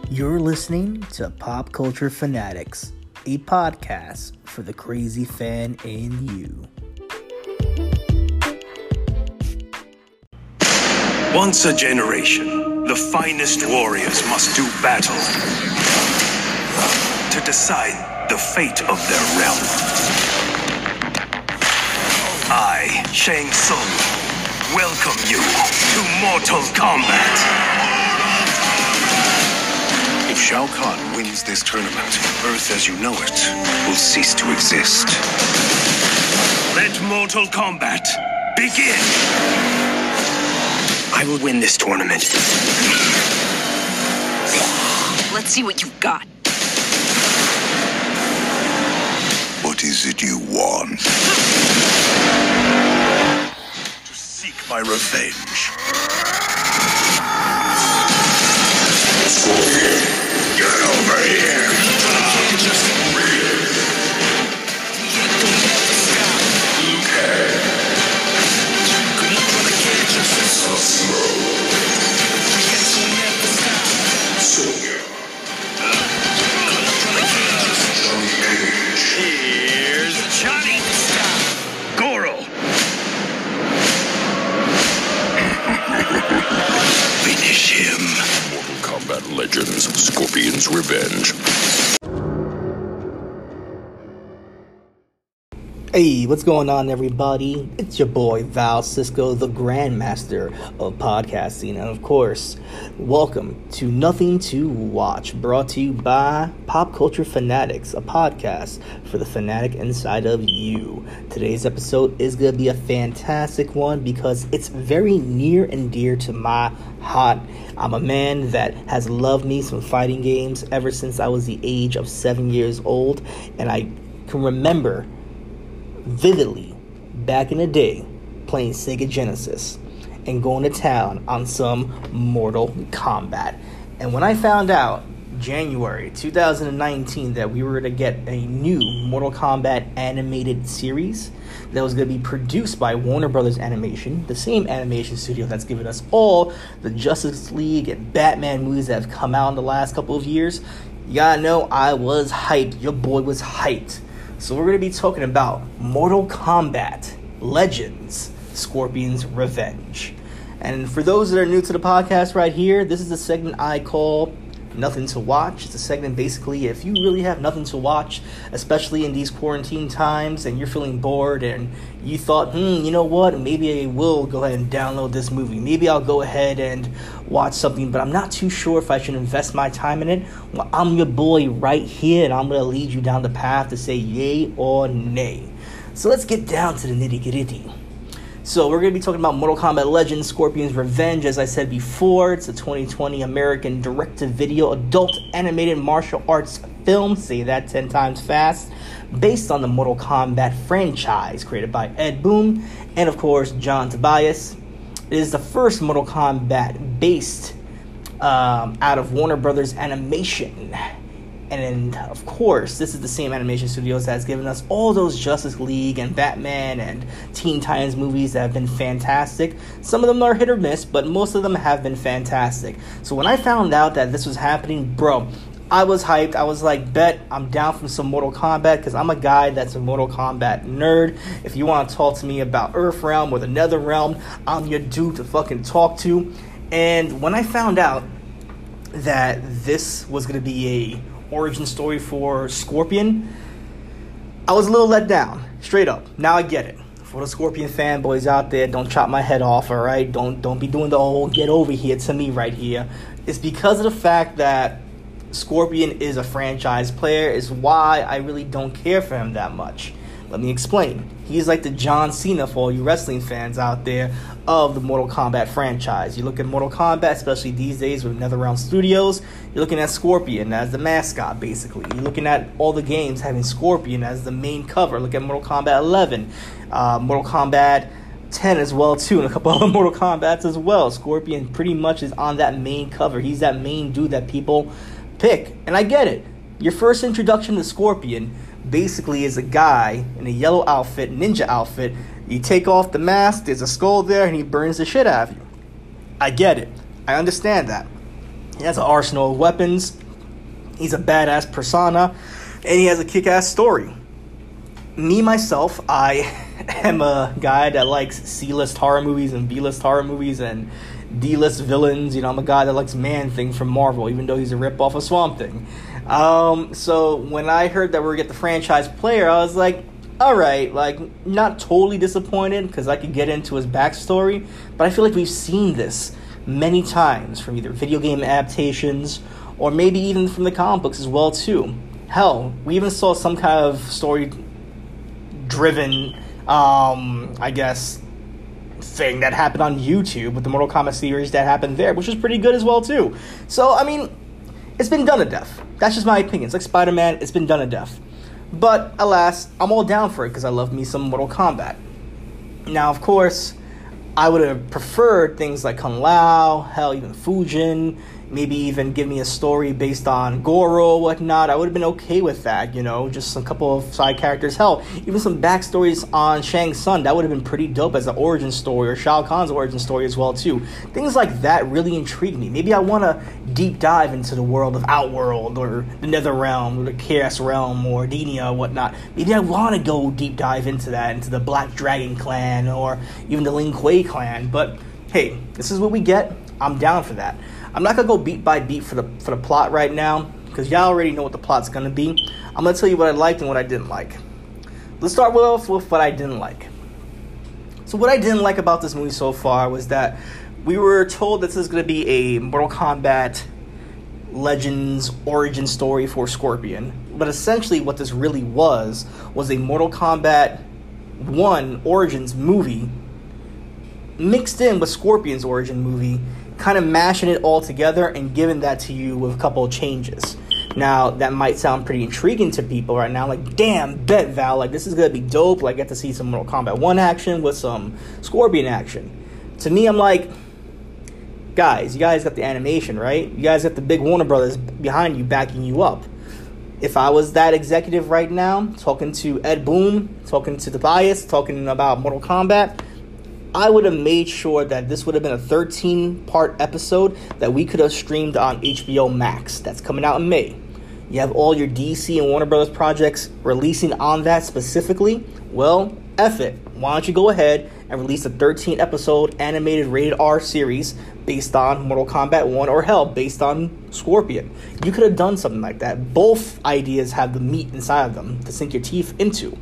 You're listening to Pop Culture Fanatics, a podcast for the crazy fan in you. Once a generation, the finest warriors must do battle to decide the fate of their realm. I, Shang Tsung, welcome you to Mortal Kombat. If Shao Kahn wins this tournament, Earth as you know it will cease to exist. Let Mortal Kombat begin! I will win this tournament. Let's see what you've got. What is it you want? To seek my revenge. Scorpion, get over here! Here's Johnny. Goro. Finish him. Mortal Kombat Legends, Scorpion's Revenge. Hey, what's going on, everybody? It's your boy, Val Cisco, the Grandmaster of Podcasting. And of course, welcome to Nothing to Watch, brought to you by Pop Culture Fanatics, a podcast for the fanatic inside of you. Today's episode is going to be a fantastic one because it's very near and dear to my heart. I'm a man that has loved me some fighting games ever since I was the age of 7 years old, and I can remember vividly back in the day playing Sega Genesis and going to town on some Mortal Kombat. And when I found out January 2019 that we were to get a new Mortal Kombat animated series that was going to be produced by Warner Brothers Animation, the same animation studio that's given us all the Justice League and Batman movies that have come out in the last couple of years, you gotta know I was hyped. Your boy was hyped. So we're going to be talking about Mortal Kombat Legends, Scorpion's Revenge. And for those that are new to the podcast right here, this is a segment I call Nothing to Watch. It's a segment basically if you really have nothing to watch, especially in these quarantine times, and you're feeling bored and you thought, you know what, maybe I will go ahead and download this movie. Maybe I'll go ahead and watch something, but I'm not too sure if I should invest my time in it. Well, I'm your boy right here, and I'm going to lead you down the path to say yay or nay. So let's get down to the nitty-gritty. So we're going to be talking about Mortal Kombat Legends, Scorpion's Revenge. As I said before, it's a 2020 American direct-to-video adult animated martial arts film, say that 10 times fast, based on the Mortal Kombat franchise created by Ed Boon and, of course, John Tobias. It is the first Mortal Kombat based out of Warner Brothers Animation. And then, of course, this is the same animation studios that has given us all those Justice League and Batman and Teen Titans movies that have been fantastic. Some of them are hit or miss, but most of them have been fantastic. So when I found out that this was happening, bro, I was hyped. I was like, bet I'm down for some Mortal Kombat because I'm a guy that's a Mortal Kombat nerd. If you want to talk to me about Earthrealm or the Netherrealm, I'm your dude to fucking talk to. And when I found out that this was going to be a origin story for Scorpion, I was a little let down, straight up. Now I get it. For the Scorpion fanboys out there, don't chop my head off, all right? Don't be doing the whole get over here to me right here. It's because of the fact that Scorpion is a franchise player is why I really don't care for him that much. Let me explain. He's like the John Cena for all you wrestling fans out there of the Mortal Kombat franchise. You look at Mortal Kombat, especially these days with NetherRealm Studios, you're looking at Scorpion as the mascot, basically. You're looking at all the games having Scorpion as the main cover. Look at Mortal Kombat 11, Mortal Kombat 10 as well, too, and a couple other Mortal Kombats as well. Scorpion pretty much is on that main cover. He's that main dude that people pick, and I get it. Your first introduction to Scorpion basically is a guy in a yellow outfit, ninja outfit. You take off the mask, there's a skull there, and he burns the shit out of you. I get it. I understand that. He has an arsenal of weapons. He's a badass persona, and he has a kick-ass story. Me, myself, I am a guy that likes C-list horror movies and B-list horror movies and D-list villains. You know, I'm a guy that likes Man-Thing from Marvel, even though he's a rip-off of Swamp Thing. So when I heard that we were going to get the franchise player, I was like, alright, like, not totally disappointed, because I could get into his backstory, but I feel like we've seen this many times from either video game adaptations or maybe even from the comic books as well, too. Hell, we even saw some kind of story-driven, I guess, thing that happened on YouTube with the Mortal Kombat series that happened there, which was pretty good as well, too. So, I mean, it's been done to death. That's just my opinion. It's like Spider-Man, it's been done to death. But, alas, I'm all down for it because I love me some Mortal Kombat. Now, of course, I would have preferred things like Kung Lao, hell, even Fujin, maybe even give me a story based on Goro or whatnot. I would have been okay with that, you know, just a couple of side characters. Hell, even some backstories on Shang Tsung, that would have been pretty dope as an origin story, or Shao Kahn's origin story as well, too. Things like that really intrigue me. Maybe I want to deep dive into the world of Outworld, or the Nether Realm, or the Chaos Realm, or Denia, or whatnot. Maybe I want to go deep dive into that, into the Black Dragon clan, or even the Lin Kuei clan. But, hey, this is what we get. I'm down for that. I'm not going to go beat by beat for the plot right now, because y'all already know what the plot's going to be. I'm going to tell you what I liked and what I didn't like. Let's start with what I didn't like. So what I didn't like about this movie so far was that we were told that this is going to be a Mortal Kombat Legends origin story for Scorpion. But essentially what this really was a Mortal Kombat 1 Origins movie mixed in with Scorpion's origin movie, kind of mashing it all together and giving that to you with a couple of changes. Now, that might sound pretty intriguing to people right now. Like, damn, bet, Val, like, this is going to be dope. Like, get to see some Mortal Kombat 1 action with some Scorpion action. To me, I'm like, guys, you guys got the animation, right? You guys got the big Warner Brothers behind you, backing you up. If I was that executive right now, talking to Ed Boon, talking to Tobias, talking about Mortal Kombat, I would have made sure that this would have been a 13-part episode that we could have streamed on HBO Max. That's coming out in May. You have all your DC and Warner Brothers projects releasing on that specifically. Well, F it. Why don't you go ahead and release a 13-episode animated rated R series based on Mortal Kombat 1, or hell, based on Scorpion. You could have done something like that. Both ideas have the meat inside of them to sink your teeth into.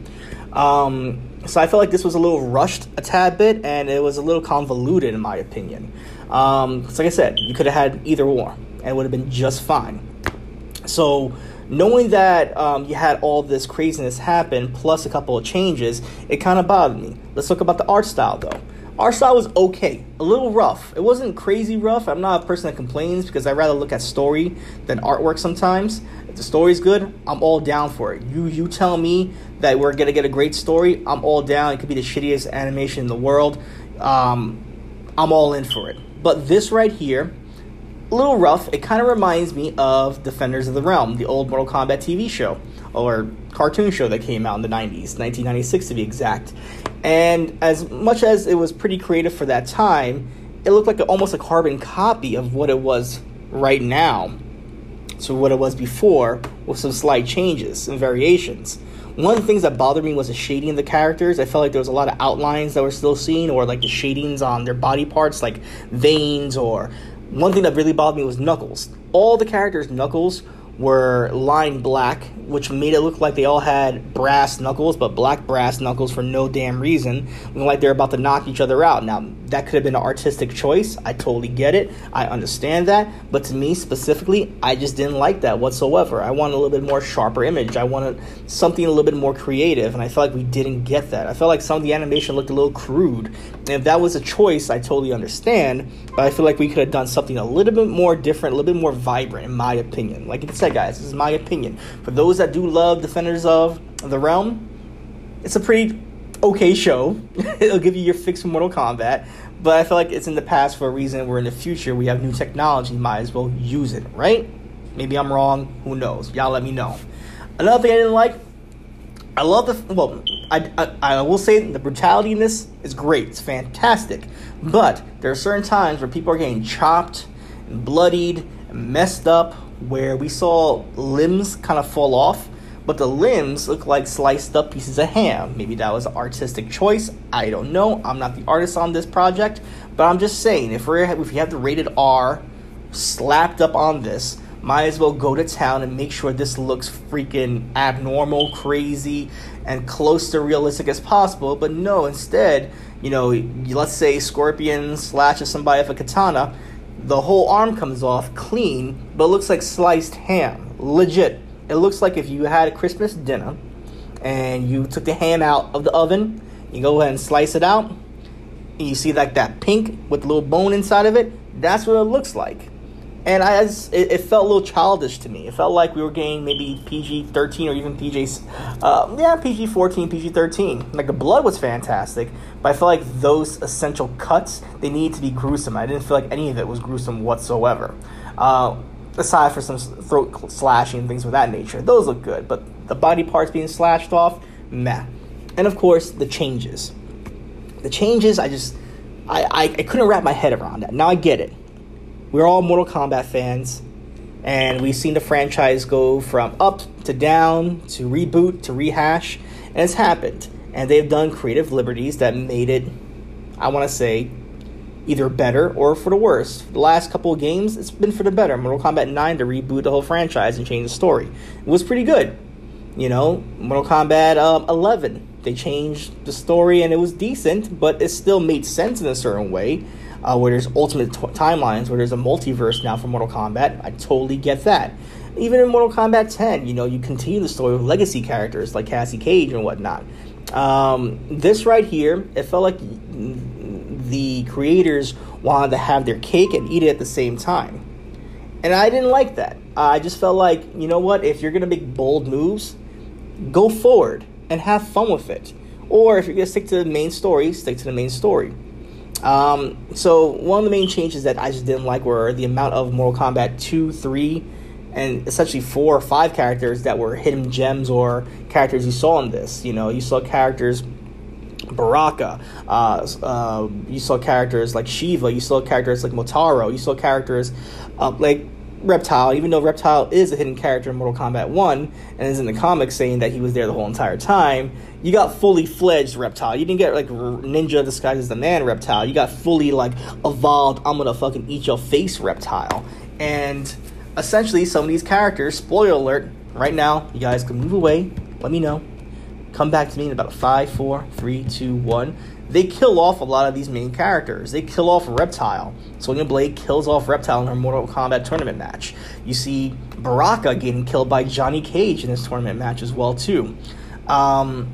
So I felt like this was a little rushed a tad bit, and it was a little convoluted in my opinion. So like I said, you could have had either or, and it would have been just fine. So knowing that you had all this craziness happen, plus a couple of changes, it kind of bothered me. Let's talk about the art style, though. Art style was okay, a little rough. It wasn't crazy rough. I'm not a person that complains, because I'd rather look at story than artwork sometimes. If the story's good, I'm all down for it. You tell me that we're going to get a great story, I'm all down. It could be the shittiest animation in the world. I'm all in for it. But this right here, a little rough. It kind of reminds me of Defenders of the Realm, the old Mortal Kombat TV show, or cartoon show that came out in the 90s, 1996 to be exact. And as much as it was pretty creative for that time, it looked like almost a carbon copy of what it was right now to what it was before, with some slight changes and variations. One of the things that bothered me was the shading of the characters. I felt like there was a lot of outlines that were still seen, or like the shadings on their body parts, like veins, or one thing that really bothered me was Knuckles. All the characters' Knuckles were lined black, which made it look like they all had brass knuckles, but black brass knuckles for no damn reason, looking like they're about to knock each other out. Now, that could have been an artistic choice. I totally get it. I understand that. But to me, specifically, I just didn't like that whatsoever. I wanted a little bit more sharper image. I wanted something a little bit more creative, and I felt like we didn't get that. I felt like some of the animation looked a little crude. And if that was a choice, I totally understand. But I feel like we could have done something a little bit more different, a little bit more vibrant, in my opinion. Like I said, guys, this is my opinion. For those that do love Defenders of the Realm, it's a pretty okay show. It'll give you your fix for Mortal Kombat, but I feel like it's in the past for a reason. We're in the future. We have new technology. Might as well use it, right? Maybe I'm wrong. Who knows? Y'all let me know. Another thing I didn't like, I love I will say the brutality in this is great. It's fantastic. But there are certain times where people are getting chopped and bloodied, messed up, where we saw limbs kind of fall off, but the limbs look like sliced up pieces of ham. Maybe that was an artistic choice. I don't know. I'm not the artist on this project, but I'm just saying, if you have the rated R slapped up on this, might as well go to town and make sure this looks freaking abnormal, crazy, and close to realistic as possible. But no, instead, let's say Scorpion slashes somebody with a katana, the whole arm comes off clean, but it looks like sliced ham. Legit. It looks like if you had a Christmas dinner and you took the ham out of the oven, you go ahead and slice it out, and you see like that pink with a little bone inside of it. That's what it looks like. And it felt a little childish to me. It felt like we were getting maybe PG-13 or even PG-14, PG-13. Like, the blood was fantastic, but I felt like those essential cuts, they needed to be gruesome. I didn't feel like any of it was gruesome whatsoever. Aside for some throat slashing and things of that nature. Those look good, but the body parts being slashed off, meh. And of course, the changes. The changes, I couldn't wrap my head around that. Now I get it. We're all Mortal Kombat fans, and we've seen the franchise go from up to down to reboot to rehash, and it's happened. And they've done creative liberties that made it, I want to say, either better or for the worse. The last couple of games, it's been for the better. Mortal Kombat 9 to reboot the whole franchise and change the story. It was pretty good. Mortal Kombat 11, they changed the story and it was decent, but it still made sense in a certain way. Where there's alternate timelines, where there's a multiverse now for Mortal Kombat. I totally get that. Even in Mortal Kombat 10, you continue the story with legacy characters like Cassie Cage and whatnot. This right here, it felt like the creators wanted to have their cake and eat it at the same time. And I didn't like that. I just felt like, if you're going to make bold moves, go forward and have fun with it. Or if you're going to stick to the main story, stick to the main story. So one of the main changes that I just didn't like were the amount of Mortal Kombat 2, 3, and essentially 4 or 5 characters that were hidden gems or characters you saw in this. You saw characters Baraka, you saw characters like Shiva, you saw characters like Motaro, you saw characters like Reptile, even though Reptile is a hidden character in Mortal Kombat 1 and is in the comics saying that he was there the whole entire time. You got fully fledged Reptile. You didn't get like ninja disguised as the man Reptile. You got fully like evolved, I'm gonna fucking eat your face Reptile. And essentially some of these characters, spoiler alert, right now, you guys can move away, let me know. Come back to me in about 5, 4, 3, 2, 1. They kill off a lot of these main characters. They kill off Reptile. Sonya Blade kills off Reptile in her Mortal Kombat tournament match. You see Baraka getting killed by Johnny Cage in his tournament match as well, too. And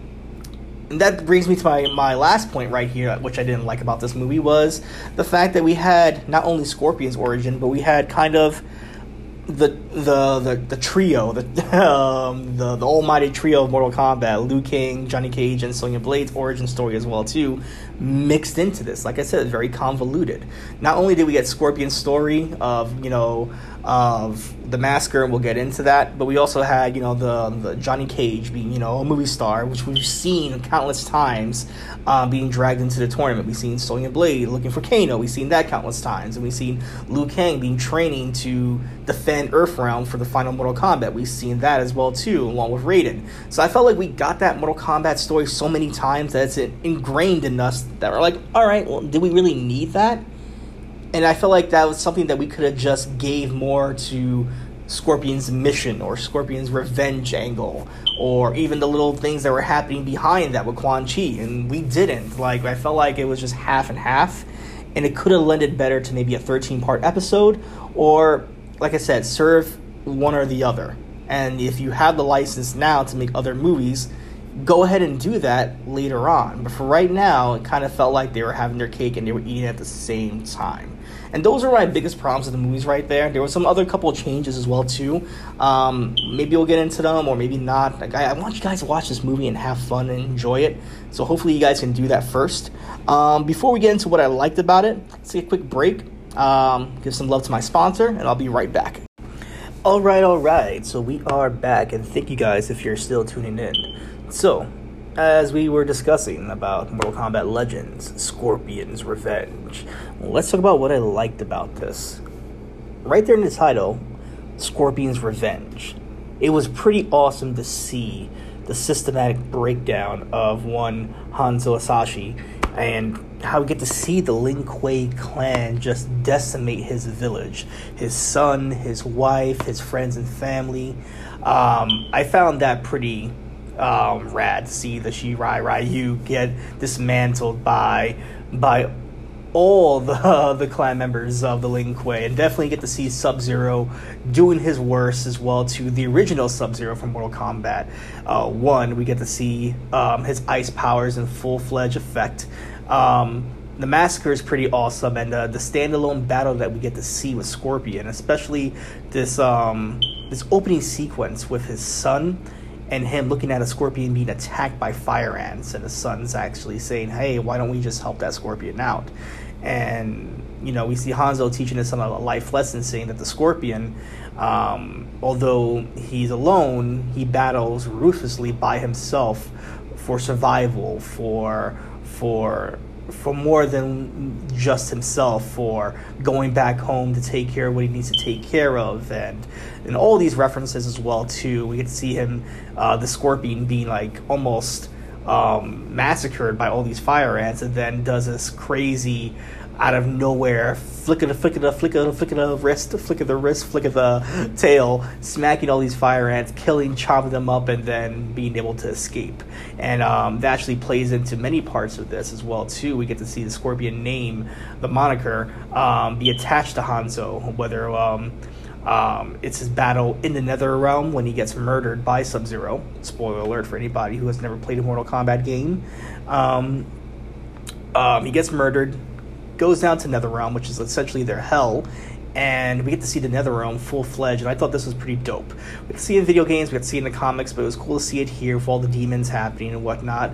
that brings me to my last point right here, which I didn't like about this movie, was the fact that we had not only Scorpion's origin, but we had kind of the trio, the almighty trio of Mortal Kombat, Liu Kang, Johnny Cage, and Sonya Blade's origin story as well too, mixed into this. Like I said, it's very convoluted. Not only did we get Scorpion's story of of the massacre, and we'll get into that, but we also had the Johnny Cage being a movie star, which we've seen countless times, being dragged into the tournament. We've seen Sonya Blade looking for Kano. We've seen that countless times, and we've seen Liu Kang being training to defend Earthrealm for the final Mortal Kombat. We've seen that as well too, along with Raiden. So I felt like we got that Mortal Kombat story so many times that it's ingrained in us that we're like, all right, well, did we really need that? And I felt like that was something that we could have just gave more to Scorpion's mission or Scorpion's revenge angle, or even the little things that were happening behind that with Quan Chi, and we didn't. Like, I felt like it was just half and half, and it could have lended better to maybe a 13-part episode, or, like I said, serve one or the other. And if you have the license now to make other movies, go ahead and do that later on. But for right now, it kind of felt like they were having their cake and they were eating it at the same time. And those are my biggest problems with the movies right there. There were some other couple of changes as well too. Maybe we'll get into them or maybe not. Like, I want you guys to watch this movie and have fun and enjoy it. So hopefully you guys can do that first. Before we get into what I liked about it, let's take a quick break. Give some love to my sponsor, and I'll be right back. All right. So we are back, and thank you guys if you're still tuning in. So, as we were discussing about Mortal Kombat Legends, Scorpion's Revenge, let's talk about what I liked about this. right there in the title, Scorpion's Revenge. It was pretty awesome to see the systematic breakdown of one Hanzo Hasashi, and how we get to see the Lin Kuei clan just decimate his village, his son, his wife, his friends and family. I found that pretty rad to see the Shirai Ryu get dismantled by all the clan members of the Lin Kuei, and definitely get to see Sub-Zero doing his worst as well to the original Sub-Zero from Mortal Kombat 1. We get to see his ice powers in full-fledged effect. The massacre is pretty awesome, and the standalone battle that we get to see with Scorpion, especially this opening sequence with his son and him looking at a Scorpion being attacked by fire ants, and the son's actually saying, hey, why don't we just help that Scorpion out? And, you know, we see Hanzo teaching us some of a life lesson, saying that the Scorpion, although he's alone, he battles ruthlessly by himself for survival, for more than just himself, for going back home to take care of what he needs to take care of, and all these references as well too. We get to see him, the Scorpion, being like almost massacred by all these fire ants, and then does this crazy out of nowhere flick of the wrist, flick of the tail, smacking all these fire ants, chopping them up, and then being able to escape. And that actually plays into many parts of this as well too. We get to see the Scorpion name, the moniker, be attached to Hanzo, whether it's his battle in the Nether Realm when he gets murdered by Sub-Zero. Spoiler alert for anybody who has never played a Mortal Kombat game. He gets murdered, goes down to Netherrealm, which is essentially their hell, and we get to see the Netherrealm full-fledged, and I thought this was pretty dope. We get to see it in video games, we get to see it in the comics, but it was cool to see it here with all the demons happening and whatnot.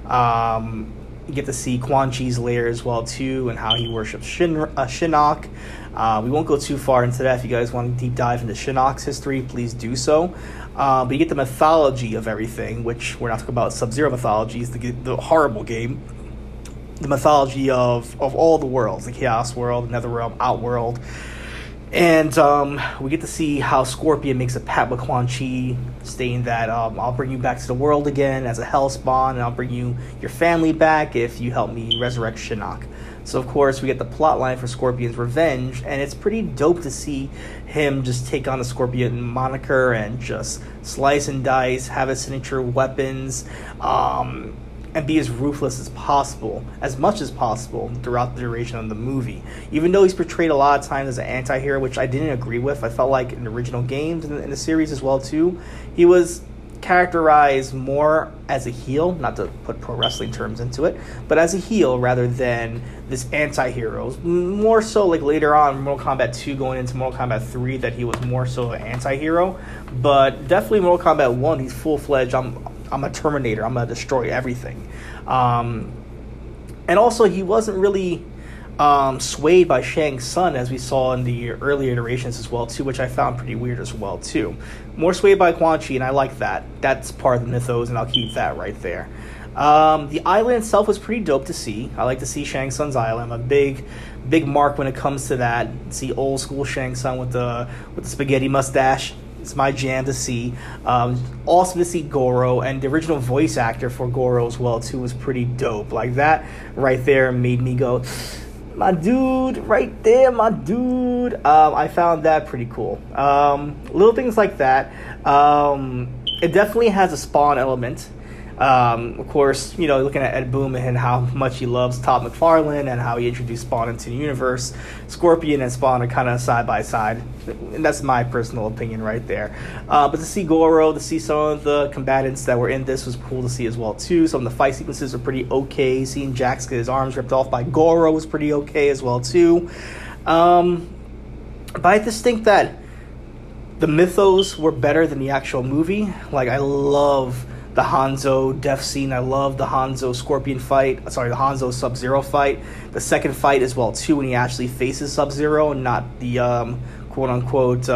You get to see Quan Chi's lair as well, too, and how he worships Shinnok. We won't go too far into that. If you guys want to deep dive into Shinnok's history, please do so. But you get the mythology of everything, which we're not talking about Sub-Zero mythology, is the horrible game. The mythology of all the worlds, the Chaos World, Netherrealm, Outworld. And we get to see how Scorpion makes a pact with Quan Chi, stating that I'll bring you back to the world again as a Hellspawn, and I'll bring you your family back if you help me resurrect Shinnok. So, of course, we get the plot line for Scorpion's Revenge, and it's pretty dope to see him just take on the Scorpion moniker and just slice and dice, have his signature weapons, and be as ruthless as much as possible throughout the duration of the movie. Even though he's portrayed a lot of times as an anti-hero, which I didn't agree with. I felt like in the original games and in the series as well too, he was characterized more as a heel, not to put pro wrestling terms into it, but as a heel rather than this anti-hero. More so like later on in Mortal Kombat 2 going into Mortal Kombat 3 that he was more so an anti-hero, but definitely Mortal Kombat 1 he's full-fledged, I'm a Terminator, I'm going to destroy everything. And also, he wasn't really swayed by Shang Tsung, as we saw in the earlier iterations as well, too, which I found pretty weird as well, too. More swayed by Quan Chi, and I like that. That's part of the mythos, and I'll keep that right there. The island itself was pretty dope to see. I like to see Shang Tsung's island. I'm a big mark when it comes to that. See old school Shang Tsung with the spaghetti mustache. It's my jam to see. Awesome to see Goro, and the original voice actor for Goro as well too was pretty dope. Like that right there made me go, my dude, right there, my dude. I found that pretty cool. Little things like that. It definitely has a Spawn element. Of course, you know, looking at Ed Boon and how much he loves Todd McFarlane and how he introduced Spawn into the universe. Scorpion and Spawn are kind of side by side, and that's my personal opinion right there. But to see Goro, to see some of the combatants that were in this was cool to see as well too. Some of the fight sequences are pretty okay. Seeing Jax get his arms ripped off by Goro was pretty okay as well too. But I just think that the mythos were better than the actual movie. Like, I love the Hanzo death scene. I love the Hanzo Scorpion fight. Sorry, the Hanzo Sub-Zero fight. The second fight as well too, when he actually faces Sub-Zero and not the quote-unquote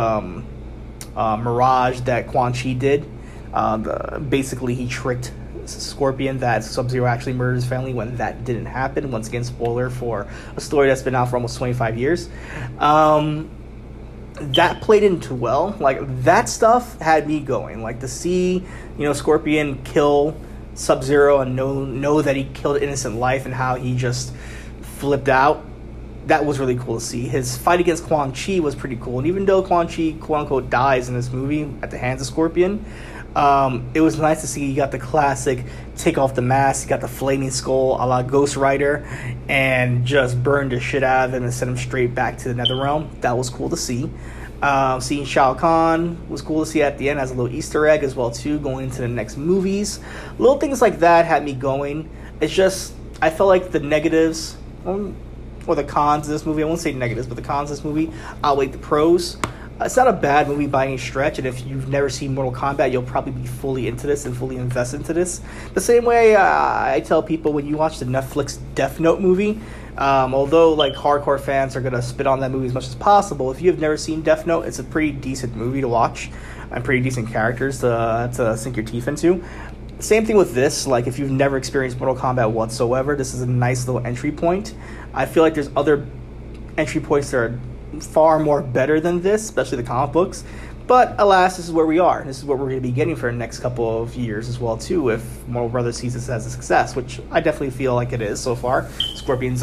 mirage that Quan Chi did. Basically, he tricked Scorpion that Sub-Zero actually murdered his family when that didn't happen. Once again, spoiler for a story that's been out for almost 25 years. that played into well. Like, that stuff had me going. Like, to see, Scorpion kill Sub-Zero and know that he killed innocent life and how he just flipped out, that was really cool to see. His fight against Quan Chi was pretty cool. And even though Quan Chi, quote-unquote, dies in this movie at the hands of Scorpion, it was nice to see you got the classic take off the mask, you got the flaming skull a la Ghost Rider, and just burned the shit out of him and sent him straight back to the Netherrealm. That was cool to see. Seeing Shao Kahn was cool to see at the end as a little Easter egg as well too, going into the next movies. Little things like that had me going. It's just, I felt like the negatives, or the cons of this movie, I won't say negatives, but the cons of this movie outweigh the pros. It's not a bad movie by any stretch, and if you've never seen Mortal Kombat, you'll probably be fully into this and fully invest into this. The same way I tell people when you watch the Netflix Death Note movie, although like hardcore fans are going to spit on that movie as much as possible, if you have never seen Death Note, it's a pretty decent movie to watch and pretty decent characters to sink your teeth into. Same thing with this. Like, if you've never experienced Mortal Kombat whatsoever, this is a nice little entry point. I feel like there's other entry points that are far more better than this, especially the comic books. But alas, this is where we are. This is what we're going to be getting for the next couple of years as well too, if Mortal Brothers sees this as a success, which I definitely feel like it is so far. Scorpion's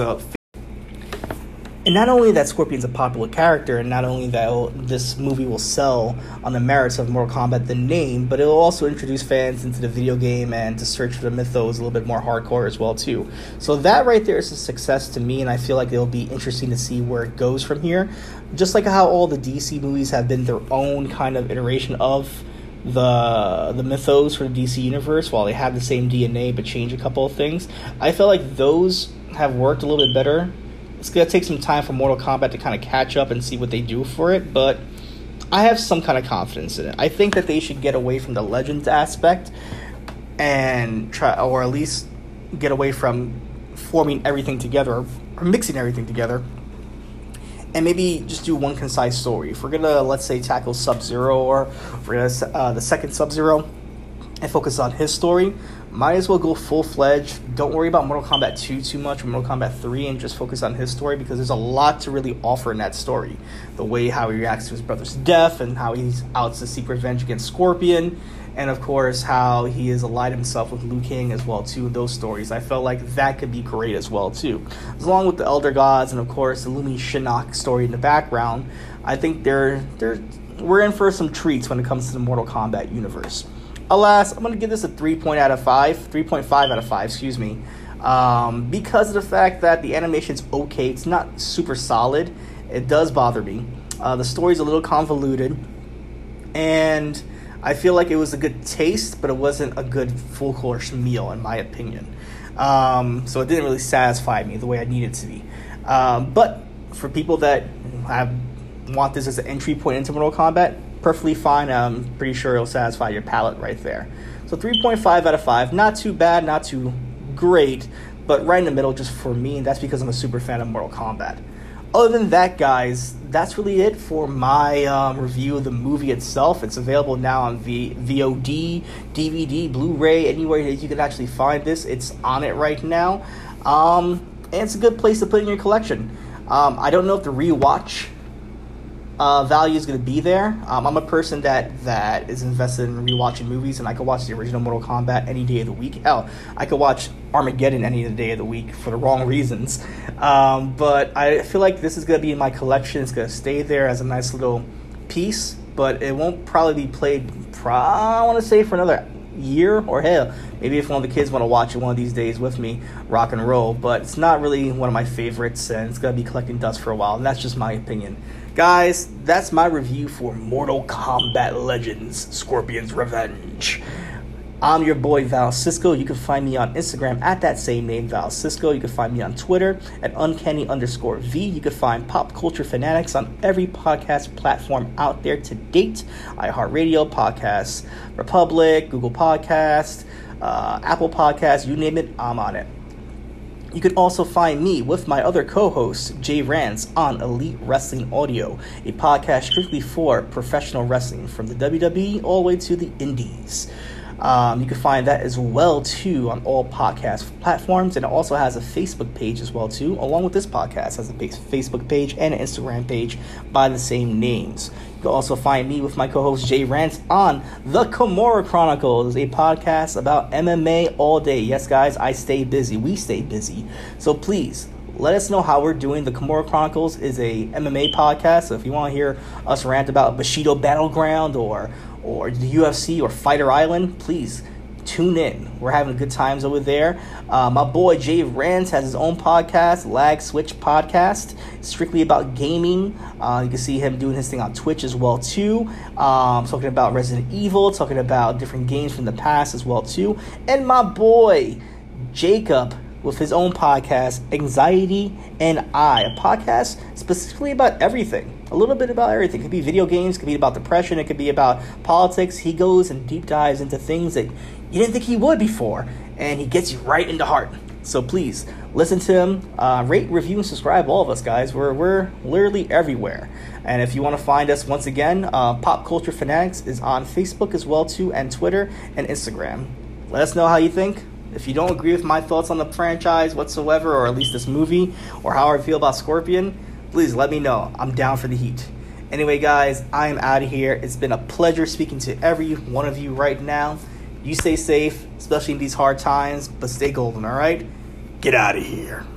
and not only that Scorpion's a popular character, and not only that this movie will sell on the merits of Mortal Kombat, the name, but it'll also introduce fans into the video game and to search for the mythos a little bit more hardcore as well too. So that right there is a success to me, and I feel like it'll be interesting to see where it goes from here. Just like how all the DC movies have been their own kind of iteration of the mythos for the DC universe, while they have the same DNA but change a couple of things. I feel like those have worked a little bit better. It's going to take some time for Mortal Kombat to kind of catch up and see what they do for it, but I have some kind of confidence in it. I think that they should get away from the Legends aspect and try, or at least get away from forming everything together or mixing everything together, and maybe just do one concise story. If we're going to, let's say, tackle Sub-Zero, or if we're going to the second Sub-Zero and focus on his story, might as well go full-fledged. Don't worry about Mortal Kombat 2 too much, or Mortal Kombat 3, and just focus on his story, because there's a lot to really offer in that story. The way how he reacts to his brother's death, and how he's out to seek revenge against Scorpion, and of course how he has allied himself with Liu Kang as well too. Those stories, I felt like that could be great as well too. Along with the Elder Gods, and of course the Lumi Shinnok story in the background, I think we're in for some treats when it comes to the Mortal Kombat universe. Alas, I'm going to give this a 3.5 out of 5, excuse me, because of the fact that the animation's okay. It's not super solid. It does bother me. The story's a little convoluted, and I feel like it was a good taste, but it wasn't a good full-course meal, in my opinion. So it didn't really satisfy me the way I needed it to be. But for people that want this as an entry point into Mortal Kombat, perfectly fine. I'm pretty sure it'll satisfy your palate right there. So 3.5 out of 5. Not too bad, not too great, but right in the middle just for me, and that's because I'm a super fan of Mortal Kombat. Other than that, guys, that's really it for my review of the movie itself. It's available now on VOD, DVD, Blu-ray, anywhere that you can actually find this. It's on it right now, and it's a good place to put in your collection. I don't know if the rewatch value is going to be there. I'm a person that is invested in rewatching movies, and I could watch the original Mortal Kombat any day of the week. Hell, I could watch Armageddon any day of the week for the wrong reasons. But I feel like this is going to be in my collection. It's going to stay there as a nice little piece, but it won't probably be played, I want to say, for another year, or hell, maybe if one of the kids want to watch it one of these days with me, rock and roll. But it's not really one of my favorites, and it's going to be collecting dust for a while, and that's just my opinion. Guys, that's my review for Mortal Kombat Legends: Scorpion's Revenge. I'm your boy Val Cisco. You can find me on Instagram at that same name, Val Cisco. You can find me on Twitter at uncanny_V. You can find Pop Culture Fanatics on every podcast platform out there to date. iHeartRadio, Podcast Republic, Google Podcast, Apple Podcast, you name it, I'm on it. You can also find me with my other co-host, Jay Rance, on Elite Wrestling Audio, a podcast strictly for professional wrestling, from the WWE all the way to the indies. You can find that as well, too, on all podcast platforms. And it also has a Facebook page as well, too, along with this podcast. It has a Facebook page and an Instagram page by the same names. You can also find me with my co-host Jay Rants on The Kimura Chronicles, a podcast about MMA all day. Yes, guys, I stay busy. We stay busy. So please, let us know how we're doing. The Kimura Chronicles is a MMA podcast, so if you want to hear us rant about Bushido Battleground or the UFC or Fighter Island, please tune in. We're having good times over there. My boy Jay Rants has his own podcast, Lag Switch Podcast, strictly about gaming. You can see him doing his thing on Twitch as well too. Talking about Resident Evil, talking about different games from the past as well too. And my boy Jacob with his own podcast, Anxiety and I, a podcast specifically about everything. A little bit about everything. It could be video games, it could be about depression, it could be about politics. He goes and deep dives into things that you didn't think he would before, and he gets you right into heart. So please, listen to him, rate, review, and subscribe, all of us, guys. We're literally everywhere. And if you want to find us, once again, Pop Culture Fanatics is on Facebook as well, too, and Twitter and Instagram. Let us know how you think. If you don't agree with my thoughts on the franchise whatsoever, or at least this movie, or how I feel about Scorpion, please let me know. I'm down for the heat. Anyway, guys, I am out of here. It's been a pleasure speaking to every one of you right now. You stay safe, especially in these hard times, but stay golden, all right? Get out of here.